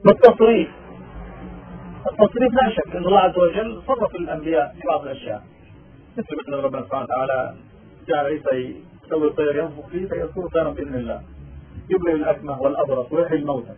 والتصريف، التصريف لا شك أن الله عز وجل صرف الأنبياء في بعض الأشياء، مثل مثلا ربنا سبحانه وتعالى جعل عيسى يسوي الطير ينفخ فيه فيصير طيرا بإذن الله، يبرئ الأكمه والأبرص ويحيي الموتى.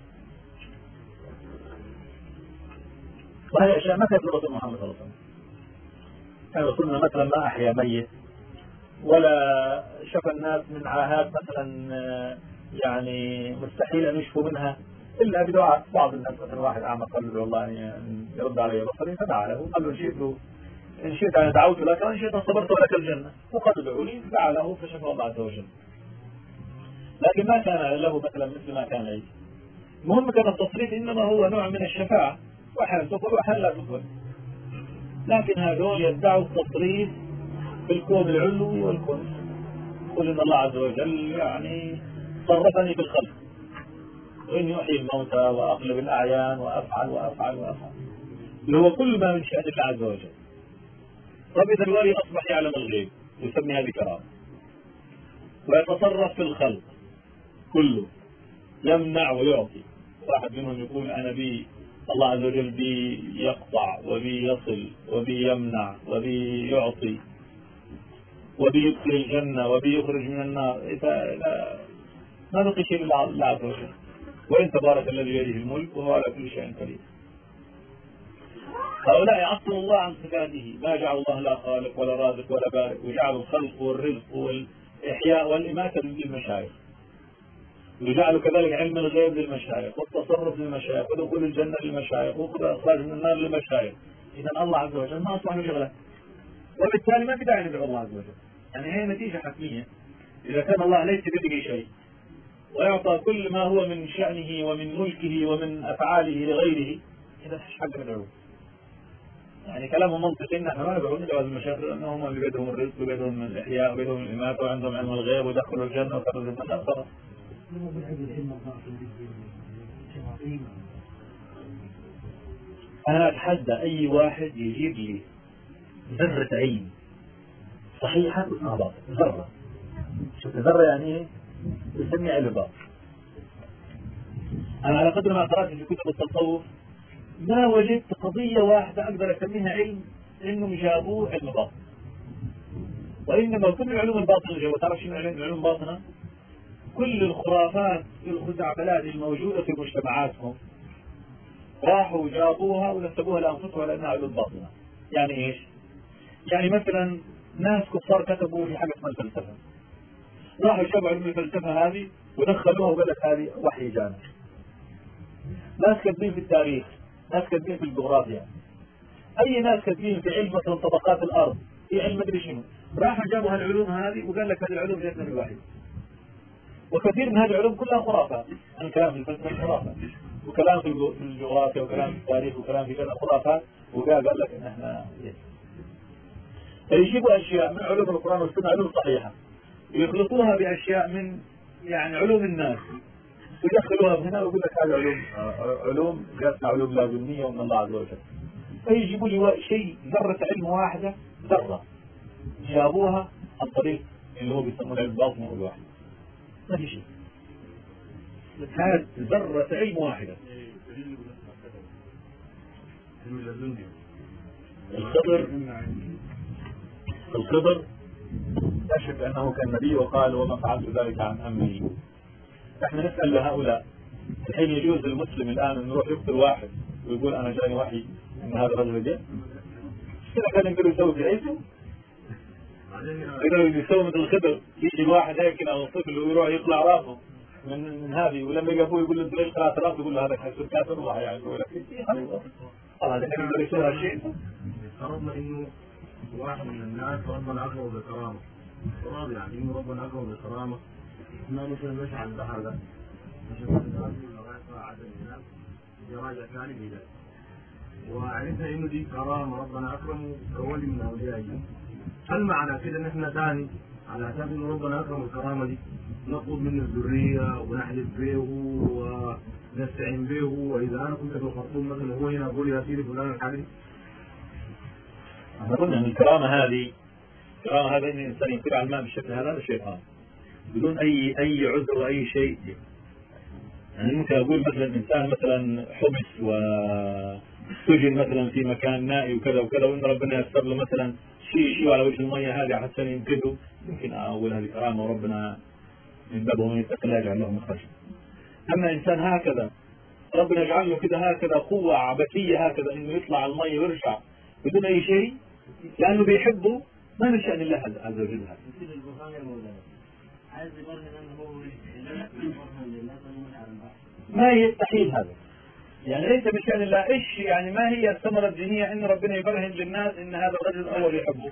وهي أشياء ما كانت الرسول محمد صلى الله عليه وسلم. كان رسولنا مثلا ما أحيا ميت ولا شفى الناس من عاهات مثلا يعني مستحيل أن يشفوا منها إلا بدعاء بعض الناس. مثلا واحد أعمى قال له والله أن يرد علي بصري فدعا له قال له إن شئت أنا دعوت لك وإن شئت صبرت ولك الجنة، وقد ادعوا لي دعا له فشفى الله عز وجل. لكن ما كان له مثلا مثل ما كان عيسى. المهم كان التصريف إنما هو نوع من الشفاعة، وأحيانا تقبل وأحيانا لا تقبل. لكن هذول يدعوا التصريف في الكون العلوي والكون السفلي. يقول إن الله عز وجل يعني صرفني في الخلق، وإني أحيي الموتى وأقلب الأعيان وأفعل وأفعل وأفعل، اللي هو كل ما من شأن الله عز وجل. طب إذا الولي أصبح يعلم الغيب يسمي هذه كرامة، ويتصرف في الخلق كله، يمنع ويعطي. واحد منهم يقول أنا بي الله عز وجل بي يقطع وبي يصل وبي يمنع وبي يعطي وبي يدخل الجنة وبي يخرج من النار. ما بقي شيء لله عز وجل. وإن تبارك الذي بيده الملك وهو على كل شيء قدير. هؤلاء يعطلوا الله عن صفاته، ما جعل الله لا خالق ولا رازق ولا بارك، وجعلوا الخلق والرزق والإحياء والإماتة للمشايخ، وجعلوا كذلك علم الغيب للمشايخ، والتصرف للمشايخ، ودخول الجنة للمشايخ، وإخراج من النار للمشايخ. إذا الله عز وجل ما أصبح له شغلة، وبالتالي ما في داعي ندعو الله عز وجل. يعني هي نتيجة حتمية. إذا كان الله ليس بيده شيء ويعطى كل ما هو من شأنه ومن ملكه ومن أفعاله لغيره، إذا إيش حق ندعوه؟ يعني كلامه منطقي إن احنا ما ندعو المشايخ لأنهم اللي بيدهم الرزق وبيدهم الإحياء وبيدهم الإماتة وعندهم علم الغيب ودخلوا الجنة وخرجوا من النار. خلاص. أنا أتحدى أي واحد يجيب لي ذرة علم صحيحة اسمها باطل، ذرة. شوف ذرة يعني إيه؟ يسمي علم باطل. أنا على قدر ما قرأت في كتب التصوف ما وجدت قضية واحدة أقدر أسميها علم إنهم جابوه علم باطل. وإنما كل العلوم الباطنة اللي جابوها، تعرف شنو العلوم الباطنة؟ كل الخرافات الخزعبلات الموجودة في مجتمعاتهم راحوا جابوها ونسبوها لأنفسهم على أنها علوم باطنة. يعني إيش؟ يعني مثلا ناس كفار كتبوا في حاجة اسمها الفلسفة، راحوا جابوا علم الفلسفة هذه ودخلوها وقال لك هذه وحي جانا. ناس كاتبين في التاريخ، ناس كاتبين في الجغرافيا، أي ناس كاتبين في علم مثلا طبقات الأرض، في علم مدري شنو، راحوا جابوا هالعلوم هذه وقال لك هذه العلوم جاتنا من الوحي. وكثير من هذه العلوم كلها خرافات. الكلام في الفلسفة خرافات، وكلام في الجغرافيا وكلام في التاريخ وكلام في كذا خرافات، وقال لك ان احنا يجيبوا اشياء من علوم القرآن والسنة علوم صحيحة ويخلطوها باشياء من يعني علوم الناس ويدخلوها هنا ويقول لك هذه علوم جاتنا علوم لازمية ومن الله عز وجل. فيجيبوا لي شيء ذرة علم واحدة، ذرة جابوها عن طريق اللي هو بيسمونه علم الباطن والوحي. ما في شيء. هذا ذرة علم واحدة. الخضر لا شك أنه كان نبي وقال وما فعلت ذلك عن أمري. نحن نسأل لهؤلاء الحين يجوز للمسلم الآن أن يروح يقتل واحد ويقول أنا جاني وحي أن هذا الرجل جاء؟ كذا كان يقدر يسوي في عيسى؟ يقدر يسوي مثل الخضر، يجي الواحد هيك أو طفل ويروح يطلع راسه من هذه، ولما يقفوا يقول له أنت ليش طلعت راسه؟ يقول له هذا حيصير كافر الله يعني يقول لك هذا كان يقدر يسوي هالشيء. افترضنا إنه واحد من الناس ربنا أكرمه بكرامة، افتراض يعني إنه ربنا أكرمه بكرامة، ما مثل مشى عن هذا مشى عن لغاية عدد الناس يراجع ثاني بذلك، وعرفنا إنه دي كرامة ربنا أكرمه كولي من أوليائه. هل معنى كده نحن ثاني على أساس إنه ربنا أكرم الكرامة دي نطلب منه الذرية ونحلف به ونستعين به، وإذا أنا كنت في الخرطوم مثلا هو هنا أقول يا سيدي فلان الحديث؟ احنا قلنا ان الكرامة هذه ان الانسان يتبع الماء بالشكل هذا الشيطان بدون اي عذر واي شيء. يعني ممكن أقول مثلا إنسان مثلا حبس وسجن مثلا في مكان نائي وكذا وكذا، وإن ربنا يسر له مثلا شيء على وجه المية هذه حتى ينقذه، يمكن أقول هذه كرامة وربنا من بابه من يتقي الله يجعل له مخرجا. أما إنسان هكذا ربنا يجعل له كده هكذا قوة عبثية هكذا إنه يطلع على المية ويرجع بدون أي شيء لأنه بيحبه، ما من شأن الله عز وجل هذا. ما يستحيل هذا، يعني ليس من شأن الله. إيش يعني ما هي الثمرة الدينية إن ربنا يبرهن للناس إن هذا الرجل الأول يحبه؟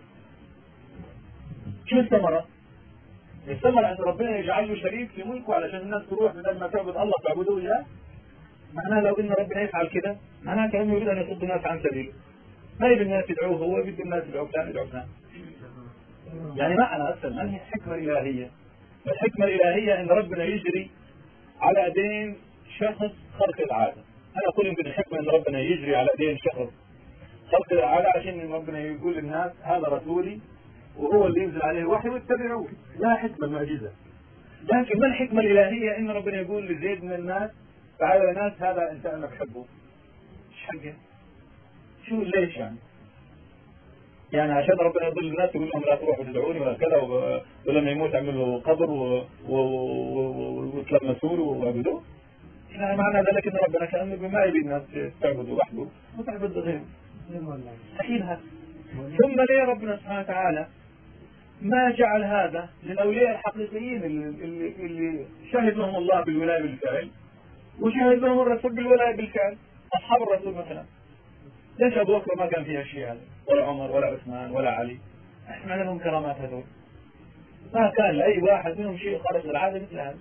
شو الثمرة؟ الثمرة أن ربنا يجعل له شريك في ملكه علشان الناس تروح بدل ما تعبد الله تعبدوه إياه. معناه لو إن ربنا يفعل كده معناه كأنه يريد أن يصد الناس عن سبيله، ما يريد الناس يدعوه هو، يريد الناس يدعوه ثاني يدعوه ثاني. يعني ما أنا أسأل ما هي الحكمة الإلهية؟ الحكمة الإلهية أن ربنا يجري على أيدين شخص خلق العادة. أنا أقول يمكن الحكمة أن ربنا يجري على أيدين شخص خلق العادة عشان ربنا يقول للناس هذا رسولي وهو اللي ينزل عليه الوحي واتبعوه. لا حكمة معجزة. لكن ما الحكمة الإلهية إن ربنا يقول لزيد من الناس تعالوا يا ناس هذا إنسان أنا بحبه؟ إيش حقه؟ شو ليش يعني؟ يعني عشان ربنا يضل الناس يقول لهم لا تروحوا تدعوني ولا كذا، ولما يموت يعملوا قبر وتلمسوا له وعبدوه. يعني معنى ذلك ان ربنا كأنه ما يبي الناس تعبدوا وحده وتعبد غيره. مستحيل هذا. ثم ليه ربنا سبحانه وتعالى ما جعل هذا للأولياء الحقيقيين اللي شهد لهم الله بالولاية بالفعل وشهد لهم الرسول بالولاية بالفعل؟ أصحاب الرسول مثلا ليش أبو بكر ما كان فيها شيء هذا، ولا عمر ولا عثمان ولا علي؟ احنا لهم كرامات هذول، ما كان لأي واحد منهم شيء خارق العادة مثل هذا.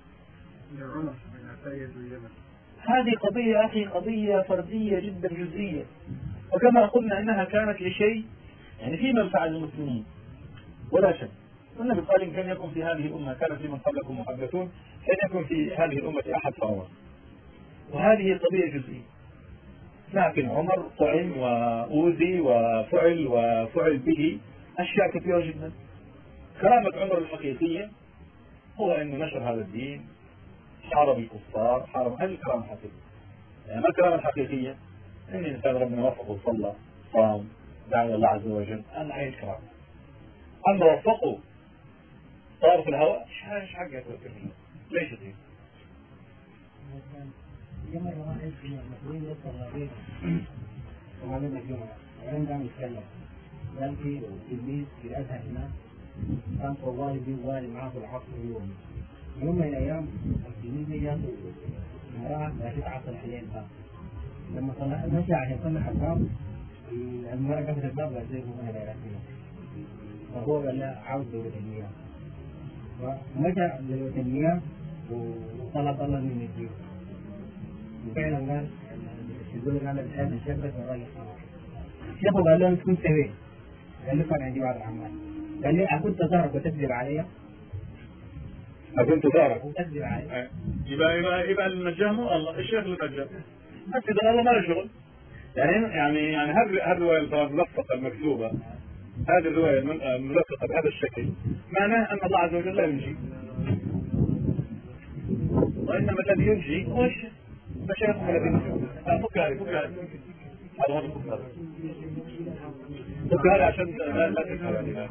هذه قضية أخي قضية فردية جدا جزئية، وكما قلنا أنها كانت لشيء يعني في منفعة للمسلمين ولا شك. والنبي قال إن كان يكون في هذه الأمة كان في من قبلكم محدثون كان يكون في هذه الأمة أحد فأمر، وهذه قضية جزئية. لكن عمر طعن وأوذي وفعل به أشياء كثيرة جدا. كرامة عمر الحقيقية هو أنه نشر هذا الدين، حارب الكفار، حارب. هذه الكرامة الحقيقية. يعني ما الكرامة الحقيقية إن الإنسان ربنا وفقه وصلى صام دعا الله عز وجل، أنا عين الكرامة. أما وفقه صار في الهواء إيش حقه ليش تدين؟ مرة واحد في المسؤولين يوصل لغير وعلم الجمعة وعلم دعم يتكلم قال في تلميذ في الأزهر هناك كان طوالي بيه والي معاه في العصر اليومي. يوم من الأيام التلميذ جاته امرأة لا تتعصر حلين باب، لما طلع مشى عشان يصلح الباب المرأة قفلت الباب وقالت له ما هي رأسية، فهو قال لا عاوز دورة المياه، فمشى دورة المياه وطلب الله من يجيبه. وفعلا قال يقول لك انا بحب الشبكه والراجل الشيخ قال له انت كنت وين؟ قال له كان عندي بعض الاعمال. قال لي اكنت ظهرك وتكذب علي؟ أكنت ظهرك وتكذب علي؟ يبقى النجاه الله الشيخ اللي نجاه، بس إذا الله ما له شغل. يعني هذه الرواية الملفقة المكتوبة، هذه الرواية الملفقة بهذا الشكل معناه أن الله عز وجل لا ينجي، وإنما الذي ينجي هو الشيخ. مشايخهم الذين ينجون. فك هذا عشان لا تفعل هذه.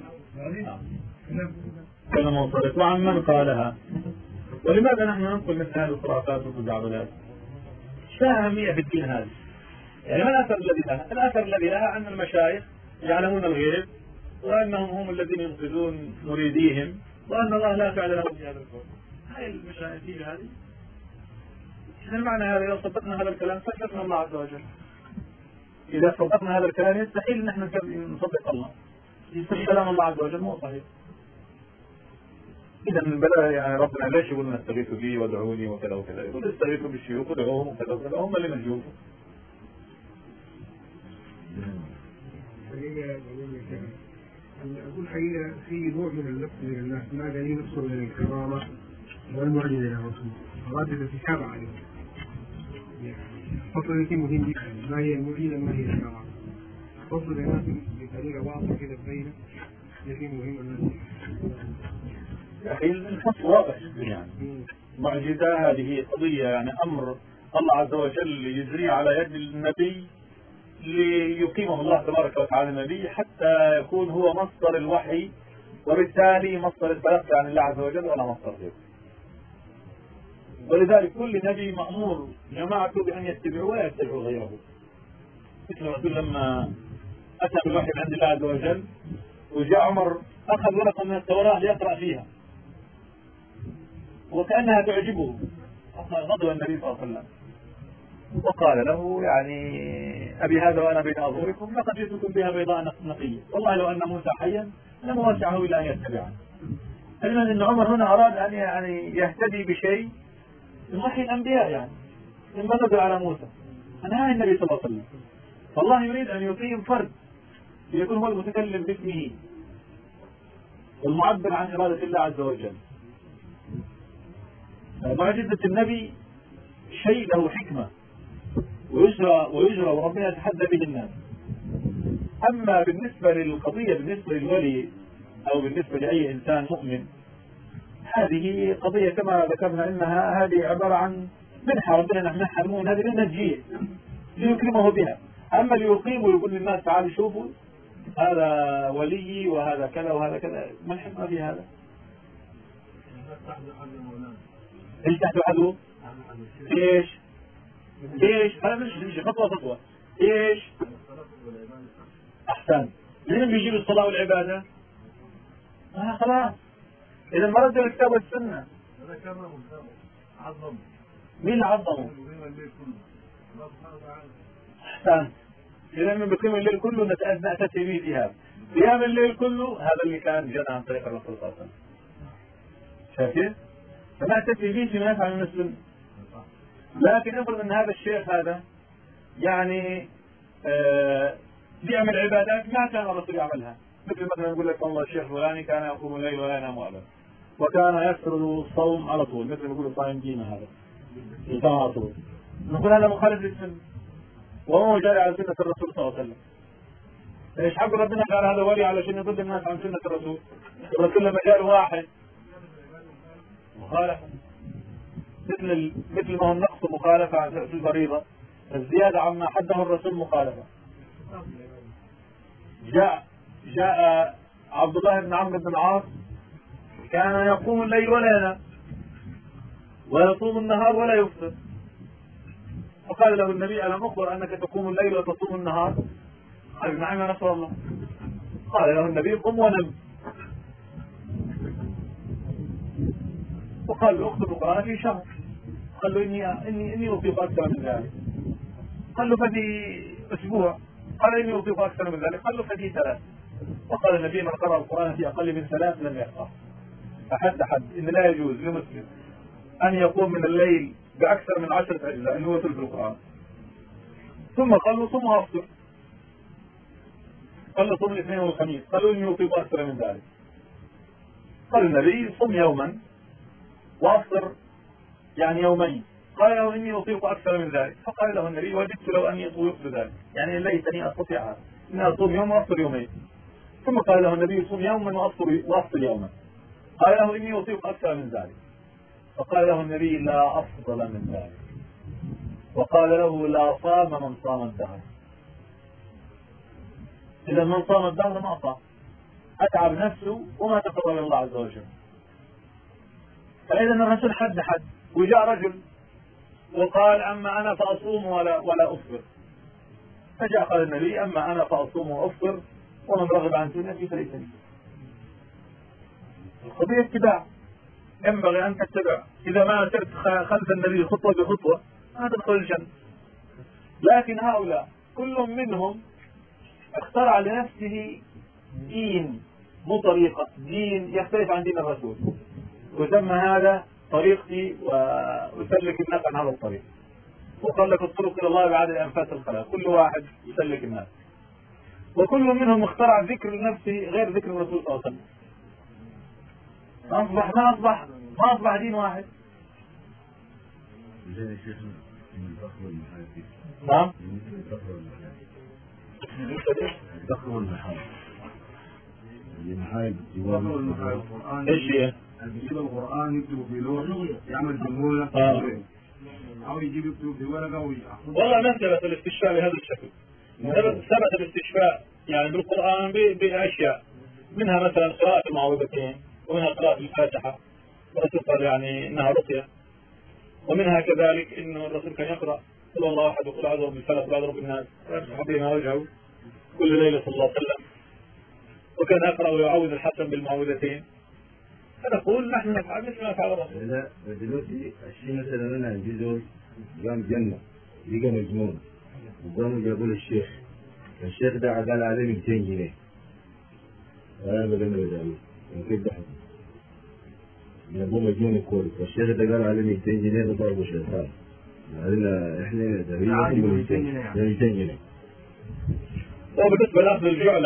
كلام وصلت. وعن من قالها؟ ولماذا نحن ننقل مثل هذه الخرافات والخزعبلات؟ ايش أهمية في الدين هذه؟ يعني ما الأثر الذي لها؟ الأثر الذي لها أن المشايخ يعلمون الغيب وأنهم هم الذين ينقذون مريديهم وأن الله لا فعل لهم في هذا الكون. هاي المشايخ هذه. إذا معنى هذا إذا صدقنا هذا الكلام صدقنا الله عز وجل. إذا صدقنا هذا الكلام يستحيل نحن نصدق الله. يستحيل كلام الله عز وجل مو صحيح. إذا من بدأ يعني ربنا ليش يقول نستغيث بي وادعوني وكذا وكذا؟ يقول استغيثوا بالشيوخ ودعوهم وكذا وكذا، هم اللي نجوكم. أقول حقيقة في نوع من اللبس من الناس ما قاعدين يقصروا من الكرامة والمعجزة يا رسول أراد الاتكاب عليهم. فصل التي مهم جدا، ما هي المعجزة ما هي الكرامة. فصل الناس بطريقة واضحة كده بينة التي مهم الناس. يا أخي الفصل واضح يعني معجزة، هذه قضية يعني أمر الله عز وجل يجري على يد النبي ليقيمه الله تبارك وتعالى النبي حتى يكون هو مصدر الوحي، وبالتالي مصدر التلقي عن الله عز وجل ولا مصدر غيره. ولذلك كل نبي مأمور جماعته بأن يتبعوا ولا يتبعوا غيره. مثل الرسول لما أتى بالوحي من عند الله عز وجل وجاء عمر أخذ ورقة من التوراة ليقرأ فيها وكأنها تعجبه، غضب النبي صلى الله عليه وسلم وقال له يعني أبي هذا وأنا بين أظهركم لقد جئتكم بها بيضاء نقية، والله لو أن موسى حيا لما وسعه إلا أن يتبعني. علما أن عمر هنا أراد أن يعني يهتدي بشيء من وحي الأنبياء، يعني انبغض على موسى أنهى النبي صلى الله عليه وسلم. فالله يريد أن يقيم فرد ليكون هو المتكلم باسمه والمعبر عن إرادة الله عز وجل. معجزة النبي شيء له حكمة ويجرى وربنا يتحدى به الناس. أما بالنسبة للقضية بالنسبة للولي أو بالنسبة لأي إنسان مؤمن، هذه قضية كما ذكرنا إنها هذه عبارة عن منحة ربنا نحن المؤمن هذه للنجية ليكرمه بها. أما ليقيم ويقول للناس تعالوا شوفوا هذا ولي وهذا كذا وهذا كذا، ما الحكمة في هذا؟ ايش تحت عدو؟ ايش هذا مش خطوة خطوة. ايش احسن مين بيجيب الصلاة والعبادة؟ خلاص اذا ما رد الكتاب والسنة. مين اللي عظمه؟ احسن اذا من بقيم الليل كله نأتي به في هذا. قيام الليل كله هذا اللي كان جاء عن طريق الرسول صلى الله عليه وسلم. شايفين؟ فنأتي به فيما يفعل من السنة. لكن افرض ان هذا الشيخ هذا يعني بيعمل عبادات ما كان الرسول يعملها، مثل مثلا يقول لك والله الشيخ فلاني كان يقوم الليل ولا ينام ابدا وكان يكثر الصوم على طول، مثل ما يقول صايم دينا هذا يصوم على طول، نقول هذا مخالف للسنة وهو جاري على سنة الرسول صلى الله عليه وسلم. ايش حق ربنا قال هذا ولي علشان يضل الناس عن سنة الرسول؟ الرسول لما جاء واحد مخالفة مثل ما هو النقص مخالفة في الفريضة، الزيادة عما حده الرسول مخالفة. جاء عبد الله بن عمرو بن العاص كان يقوم الليل ولا ينام ويصوم النهار ولا يفطر، فقال له النبي ألم أخبر أنك تقوم الليل وتصوم النهار؟ قال نعم يا رسول الله. قال له النبي قم ونم، وقال له اكتب القرآن في شهر، قال له إني أطيق أكثر من ذلك، قال له فدي أسبوع، قال إني أطيق أكثر من ذلك، قال له فدي 3. وقال النبي من قرأ القرآن في أقل من 3 لم يقرأ. فحد إن لا يجوز لمسلم أن يقوم من الليل بأكثر من 10 أجزاء اللي هو ثلث القرآن. ثم قال له صم وأفطر، قال له صم الاثنين والخميس، قال له إني أطيق أكثر من ذلك. قال النبي صم يوما وأفطر يعني يومين، قال له إني أطيق أكثر من ذلك. فقال له النبي وددت لو أني أطيق ذلك، يعني ليتني أستطيع هذا، إني أصوم يوم وأفطر يومين. ثم قال له النبي صوم يوما وأفطر يوما، قال له إني أطيق أكثر من ذلك. فقال له النبي لا أفضل من ذلك، وقال له لا صام من صام الدهر. إذا من صام الدهر ما صام، أتعب نفسه وما تقرب إلى الله عز وجل. فإذا الرسول حد وجاء رجل وقال أما أنا فأصوم ولا أفطر، فجاء قال النبي أما أنا فأصوم وأفطر ومن رغب عن سنتي فليس مني. القضية اتباع، ينبغي أن تتبع. إذا ما سرت خلف النبي خطوة بخطوة ما تدخل الجنة. لكن هؤلاء كل منهم اخترع لنفسه دين، مو طريقة، دين يختلف عن دين الرسول، وسمى هذا طريقتي ويسلك الناس عن هذا الطريق، وقال لك الطرق إلى الله بعد أنفاس الخلاق، كل واحد يسلك الناس. وكل منهم اخترع ذكر لنفسه غير ذكر الرسول صلى الله عليه وسلم. ما أصبح دين واحد. نعم. الدخل والمحال. المحال ايش هي؟ بيجيب القرآن يكتب في لوح يعمل جمهورة أو يجيب يكتب في ورقة ويحفظ. والله ما ثبت الاستشفاء بهذا الشكل. ثبت الاستشفاء يعني بالقرآن بأشياء، منها مثلا قراءة المعوذتين، ومنها قراءة الفاتحة وتقال يعني إنها رقية، ومنها كذلك إنه الرسول كان يقرأ قل الله أحد وقل أعوذ بالفلق وقل أعوذ بالناس ويمسح بهما وجهه كل ليلة صلى الله عليه وسلم، وكان يقرأ ويعوذ الحسن بالمعوذتين. فنقول نحن نفعل مثل ما فعل الرسول. لا دلوقتي الشيء مثلا أنا عندي زول قام جنة لقى مجنون وقاموا جابوا له الشيخ ده قال عليه 200 جنيه. أنا بقول له ده كيف ده جابوه مجنون كوري، والشيخ ده قال عليه 200 جنيه ده ضربه شيطان. قالنا احنا تقريبا 200 جنيه. وبالنسبة لأخذ الجعل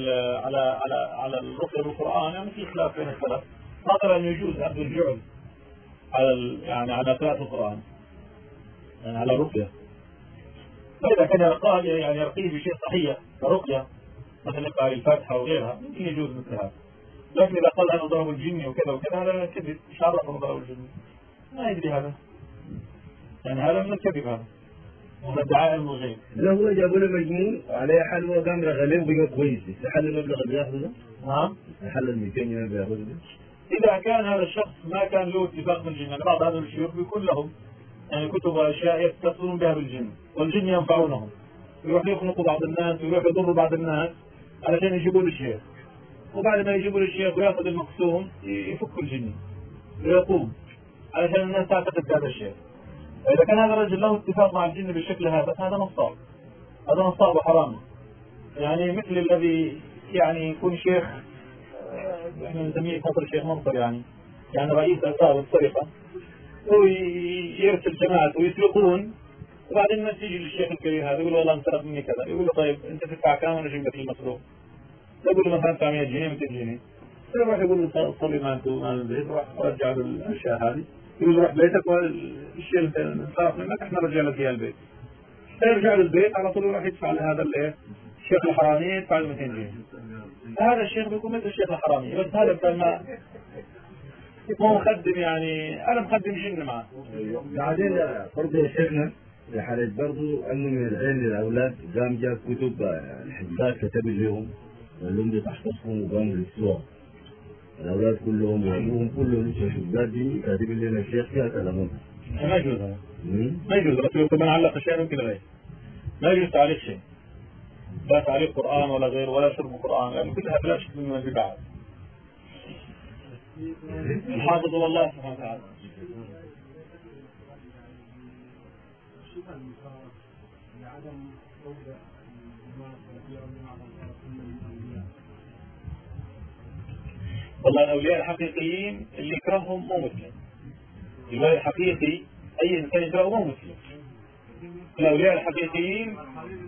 على الرقية بالقرآن يعني في خلاف بين السلف، نظرا أن يجوز أخذ الجعل على يعني على قراءة القرآن يعني على الرقية، فإذا كان يعني يرقيه بشيء صحيح كرقية مثل يقرأ الفاتحة وغيرها يمكن يجوز مثل هذا. لكن إذا قال أنا ضرب الجن وكذا وكذا هذا كذب، مش عرفه ضرب الجن، ما يدري هذا، يعني هذا من الكذب، هذا من الدعاء الغيب. لا هو جابوا له مجنون عليه حلوى قام رغلين بقى كويس، يستحل المبلغ اللي ياخذه؟ نعم. يستحل ال 200 جنيه اللي ياخذه؟ إذا كان هذا الشخص ما كان له اتفاق بالجن، بعض هذا الشيوخ بيكون لهم يعني كتب وأشياء يتصلون بها بالجن، والجن ينفعونهم، يروح يخنقوا بعض الناس ويروح يضروا بعض الناس علشان يجيبوا له الشيخ، وبعد ما يجيبوا له الشيخ وياخذ المقسوم يفك الجن ويقوم علشان الناس تعتقد بهذا الشيء. فإذا كان هذا الرجل له اتفاق مع الجن بالشكل هذا فهذا نصاب، هذا نصاب وحرام. يعني مثل الذي يعني يكون شيخ احنا نسميه فضل شيخ منصر، يعني رئيس عصابة السرقة ويرسل جماعته ويسرقون، وبعدين الناس تيجي للشيخ الكبير هذا يقول والله انسرق مني كذا، يقول له طيب انت تدفع كام وانا اجيب لك المسروق؟ يقول له مثلا 900 جنيه 200 جنيه، يروح يقول له صلي ما انتم مال البيت، روح رجع له الاشياء هذه، يقول له روح بيتك والشيء اللي انسرق منك احنا رجع لك اياه البيت. فيرجع له البيت على طول يروح يدفع لهذا الشيخ الحرامي يدفع له 200 جنيه. هذا الشيخ بيكون مثل الشيخ الحرامي، بس هذا بدل ما هو مخدم، يعني انا مخدم جن معه. بعدين برضه يا شيخنا في حالة برضه انه من العين للاولاد قام جاب كتب الحجاج كتب لهم قال لهم دي تحفظهم وقاموا يكتبوها. الاولاد كلهم وابوهم كلهم الحجاج دي كاتبين لنا الشيخ فيها كلامهم. ما يجوز هذا. ما يجوز، رسول الله من علق شيء ممكن غير. ما يجوز تعليق شيء. لا تعليق قرآن ولا غير ولا شرب قرآن، لأن كلها بلا شك من البدع. الحافظ والله سبحانه وتعالى. والله الأولياء الحقيقيين اللي يكرههم مو مسلم. الأولياء الحقيقي أي إنسان يكرهه مو مسلم. الأولياء الحقيقيين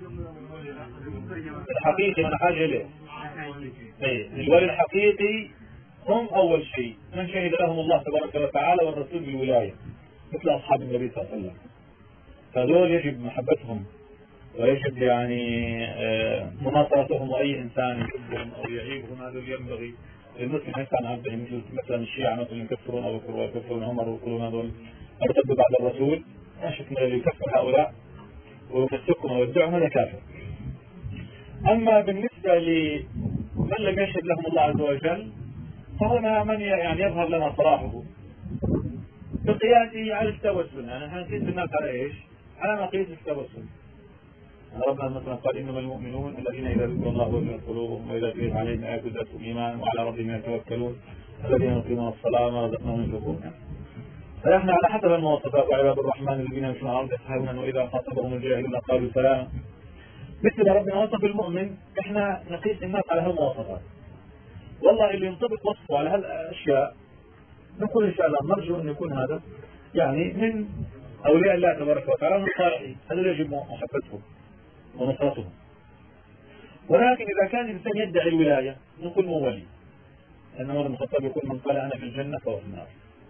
الحقيقي أنا حاجة إليه. الولي الحقيقي هم أول شيء من شهد لهم الله تبارك وتعالى والرسول بالولاية مثل أصحاب النبي صلى الله عليه وسلم، فدول يجب محبتهم ويجب يعني مناصرتهم، وأي إنسان يحبهم أو يعيبهم هذا ينبغي المسلم يسعى عن عبده، مثلا الشيعة مثلا يكفرون أو يكفرون عمر ويقولون هذول ارتدوا بعد الرسول، لا شك من اللي يكفر هؤلاء ويفسقهم ويدعهم هذا كافر. أما بالنسبة لمن لم يشهد لهم الله عز وجل فهنا من يعني يظهر لنا صلاحه بقياسه على التوسل. يعني احنا نقيس الناس على ايش؟ على مقياس التوسل. ربنا مثلا قال انما المؤمنون الذين اذا ذكر الله وجلت قلوبهم واذا تليت عليهم اياته زادتهم ايمانا وعلى ربهم يتوكلون الذين يقيمون الصلاه وما رزقناهم ينفقون. فنحن على حسب المواصفات، وعباد الرحمن الذين يمشون على الارض يسهلون واذا خاطبهم الجاهلون قالوا سلاما. مثل ما ربنا وصف المؤمن احنا نقيس الناس على هالمواصفات. والله اللي ينطبق وصفه على هالاشياء نقول ان شاء الله نرجو ان يكون هذا يعني من اولياء الله تبارك وتعالى من الصالحين، هذا يجب محبتهم ونصرتهم. ولكن اذا كان الانسان يدعي الولايه نقول مو ولي، لان عمر بن الخطاب يقول من قال انا في الجنه فهو في النار،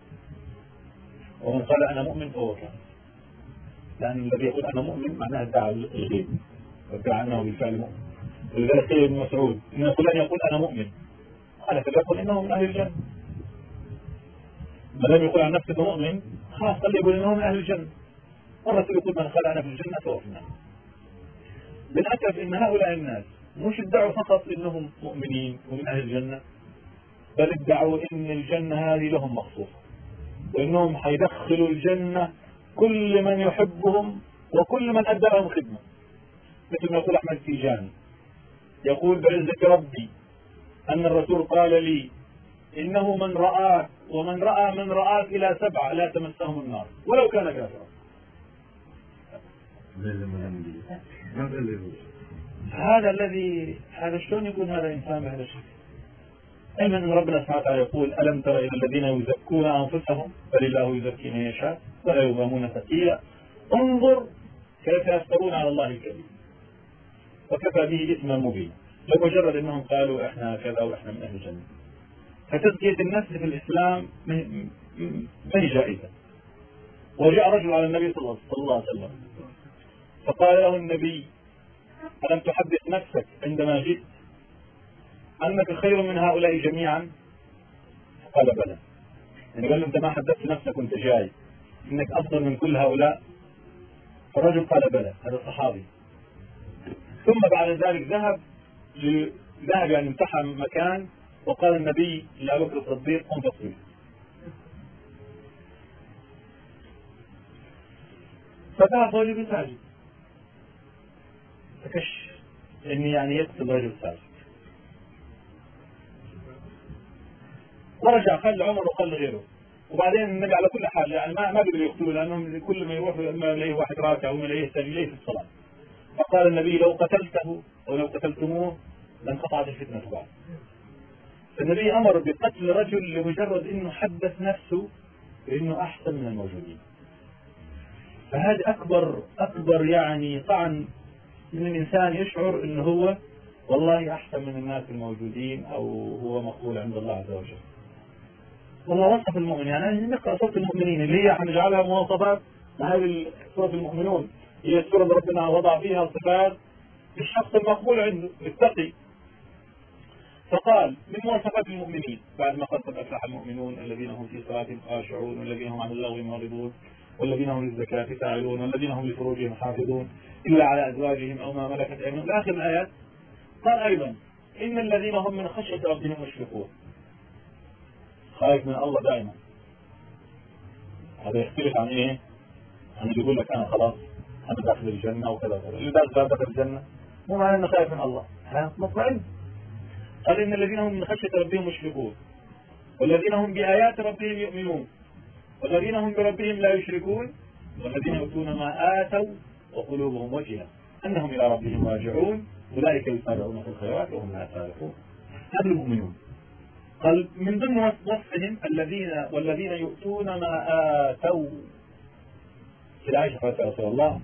ومن قال انا مؤمن فهو كافر. لان الذي يقول انا مؤمن معناه ادعى الغيب وادعى انه بالفعل مؤمن. ولذلك قيل ابن مسعود ان فلان يقول انا مؤمن، قال فليقل انه من اهل الجنه. ما دام يقول عن نفسه انه مؤمن خلاص خليه يقول انه من اهل الجنه. والرسول يقول من خلعنا في الجنه فهو في النار. بالاسف ان هؤلاء الناس مش ادعوا فقط انهم مؤمنين ومن اهل الجنه، بل ادعوا ان الجنه هذه لهم مخصوصه، وانهم حيدخلوا الجنه كل من يحبهم وكل من ادى لهم خدمه. مثل ما يقول احمد التيجاني، يقول بعزة ربي ان الرسول قال لي انه من رآك ومن رأى من رآك الى 7 لا تمسهم النار ولو كان كافرا. هذا شلون يكون هذا انسان بهذا الشكل؟ علما ان ربنا سبحانه وتعالى يقول الم تر الى الذين يزكون انفسهم بل الله يزكي من يشاء ولا يظلمون فتيلا انظر كيف يفترون على الله الكذب وكفى به اثما مبينا لمجرد انهم قالوا احنا كذا واحنا من اهل الجنه. فتزكيه النفس في الاسلام ما هي جائزه. وجاء رجل على النبي صلى الله عليه وسلم فقال له النبي ألم تحدث نفسك عندما جئت أنك خير من هؤلاء جميعا؟ قال بلى. يعني قال له أنت ما حدثت نفسك وأنت جاي إنك أفضل من كل هؤلاء؟ فالرجل قال بلى. هذا صحابي. ثم بعد ذلك ذهب يعني امتحن مكان وقال النبي لأبي بكر الصديق قم فاصبر. فذهب رجل ساجد فكش اني يعني يقتل رجل ساجد، ورجع خل عمر وخل غيره. وبعدين النبي على كل حال يعني ما قدروا يقتلوا لانهم كل ما يروحوا اما يلاقيه واحد راكع وما يلاقيه ثاني يلاقيه في الصلاه. فقال النبي لو قتلته او لو قتلتموه لانقطعت الفتنه بعد. فالنبي امر بقتل رجل لمجرد انه حدث نفسه بانه احسن من الموجودين. فهذا اكبر يعني طعن من الانسان يشعر انه هو والله احسن من الناس الموجودين او هو مقبول عند الله عز وجل. والله وصف المؤمن يعني نقرا سوره المؤمنين اللي هي حنجعلها مواصفات. هذه سوره المؤمنون هي السوره اللي ربنا وضع فيها صفات الشخص المقبول عنده التقي. فقال من مواصفات المؤمنين بعد ما قال قد افلح المؤمنون الذين هم في صلاتهم خاشعون والذين هم عن اللغو معرضون والذين هم للزكاة فاعلون والذين هم لفروجهم حافظون إلا على أزواجهم أو ما ملكت أيمانهم إلى آخر الآيات. قال أيضا إن الذين هم من خشية ربهم مشفقون. خايف من الله دائما. هذا يختلف عن إيه؟ عن اللي يقول لك أنا خلاص أنا داخل الجنة وكذا وكذا. اللي داخل الجنة مو معنى إنه خايف من الله، مطمئن. قال إن الذين هم من خشية ربهم مشفقون والذين هم بآيات ربهم يؤمنون والذين هم بربهم لا يشركون والذين يؤتون ما آتوا وقلوبهم وجلة أنهم إلى ربهم راجعون أولئك يسارعون في الخيرات وهم لا سابقون. هذا المؤمنون. قال من ضمن وصفهم والذين يؤتون ما آتوا. في العائشة قالت يا رسول الله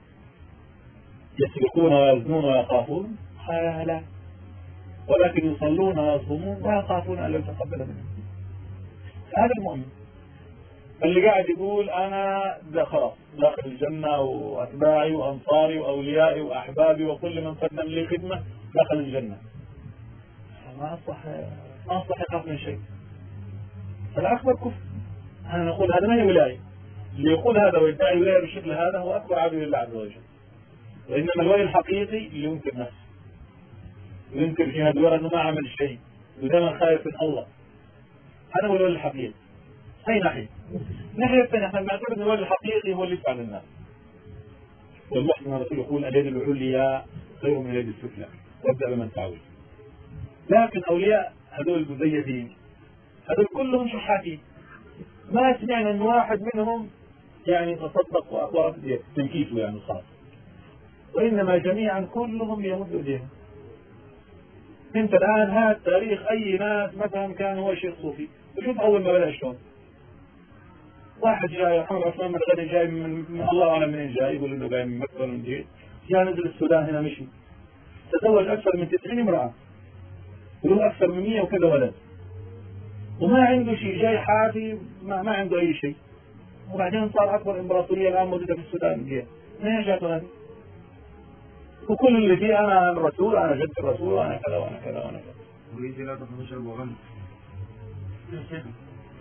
يسرقون ويزنون ويخافون؟ قال لا ولكن يصلون ويصومون ويخافون أن لا يتقبل منهم. هذا المؤمن اللي قاعد يقول أنا خلاص داخل الجنة وأتباعي وأنصاري وأوليائي وأحبابي وكل من قدم لي خدمة داخل الجنة. ما أصلح يخاف من شيء. فالأكبر كفر. أنا نقول هذا ما هي ولاية. اللي يقول هذا ويدعي ولاية بالشكل هذا هو أكبر عدو لله عز وجل. وإنما الولي الحقيقي اللي ينكر نفسه وينكر جهاد ورا أنه ما عمل شيء ودائما خايف من الله. هذا هو الولي الحقيقي. أي ناحية؟ الناحية الثانية احنا بنعتبر ان الولي الحقيقي هو اللي يفعل الناس. والمحسن الرسول يقول اليد العليا خير من اليد السفلى وابدأ بمن تعود. لكن أولياء هذول المزيفين هذول كلهم شحاتين. ما سمعنا ان واحد منهم يعني تصدق وأقوى تنكيسه يعني خاص. وإنما جميعا كلهم يمدوا ايديهم. انت الآن هذا تاريخ أي ناس مثلا كان هو شيخ صوفي وشوف أول ما بدأ شلون. واحد جاي محمد عثمان مدغني جاي من الله أعلم منين جاي يقول إنه جاي من مكة من جيل جاء نزل السودان هنا مشي تزوج أكثر من 90 امرأة وله أكثر من 100 وكذا ولد وما عنده شيء جاي حافي ما عنده أي شيء وبعدين صار أكبر إمبراطورية الآن موجودة في السودان جاي منين جاته هذه؟ وكل اللي فيه أنا الرسول أنا جد الرسول وأنا كذا وأنا كذا وأنا كذا. ويجي لا تفهمش البغم.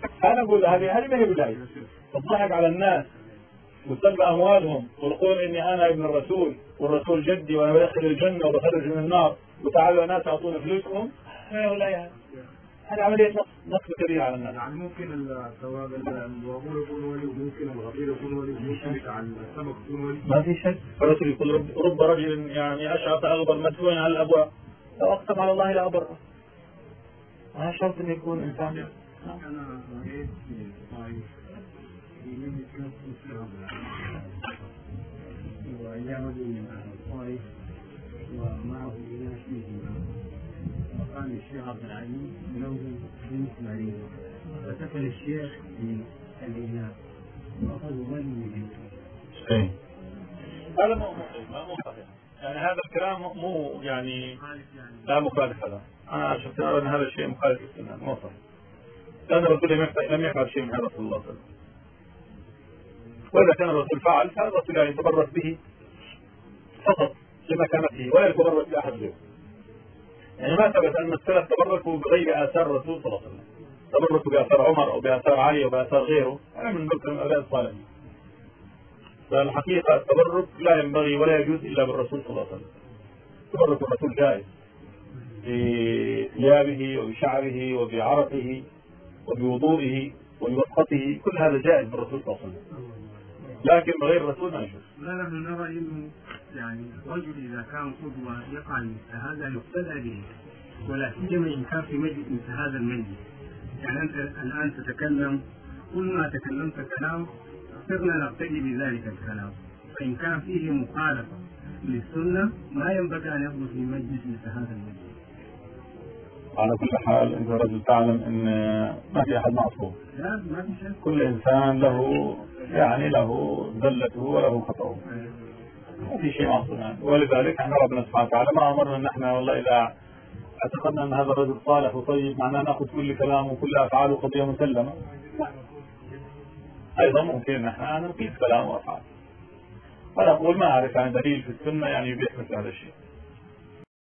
أنا أقول هذه ما هي بداية الضحك على الناس وسلب أموالهم والقول إني أنا ابن الرسول والرسول جدي وأنا بدخل الجنة وبخرج من النار وتعالوا الناس أعطونا فلوسهم. هذه عملية نصب كبير على الناس. يعني ممكن الثواب الوابور يكون ولي وممكن الغفير يكون ولي وممكن على السمك يكون ولي. ما في شك. الرسول يقول رب رجل يعني أشعث أغبر مدفوع على الأبواب لو أقسم على الله لا أبره. ما شرط إنه يكون إنسان. أنا رأيت في طائف يمين كان مسلم ويعمل من الطائف ومعه إلى شيء وقال الشيخ عبد العزيز منوزن بنت مريم فتكل الشيخ في الإله وأخذوا مالي إيه. هذا مو صحيح. يعني هذا الكلام مو يعني لا مخالف هذا. أنا شفت أن هذا الشيء مخالف للسنة مو صحيح. لأن الرسول لم يفعل شيء من هذا صلى الله عليه وسلم. وإذا كان الرسول فعل فهذا الرسول يعني يتبرك به فقط لمكانته ولا يتبرك بأحد غيره. يعني ما ثبت أن السلف تبركوا بغير آثار الرسول صلى الله عليه وسلم. تبركوا بآثار عمر أو بآثار علي أو بآثار غيره. أنا من ذكر الآباء الصالحين. فالحقيقة التبرك لا ينبغي ولا يجوز إلا بالرسول صلى الله عليه وسلم. تبرك الرسول جائز بثيابه وبشعره وبعرقه وبوضوئه وبوسطته كل هذا جائز بالرسول صلى الله عليه وسلم. لكن بغير الرسول ما يجوز. لا نحن نرى انه يعني رجل اذا كان قدوه يقع مثل هذا يقتدى به ولا سيما ان كان في مجلس مثل هذا المجلس. يعني انت الان تتكلم كل ما تكلمت كلام صرنا نقتدي بذلك الكلام، فان كان فيه مخالفه للسنه ما ينبغي ان يحدث في مجلس مثل هذا المجلس. على كل حال انت رجل تعلم ان ما في احد معصوم. لا ما في شك. كل انسان له يعني له ذلته وله خطأه. ما في شيء معصوم يعني. ولذلك احنا ربنا سبحانه وتعالى ما امرنا ان احنا والله اذا اعتقدنا ان هذا الرجل صالح وطيب معناه ناخذ كل كلامه وكل افعاله قضيه مسلمه. لا. ايضا ممكن ان احنا نقيس كلامه وافعاله. ونقول ما اعرف عن دليل في السنه يعني يبيح مثل هذا الشيء.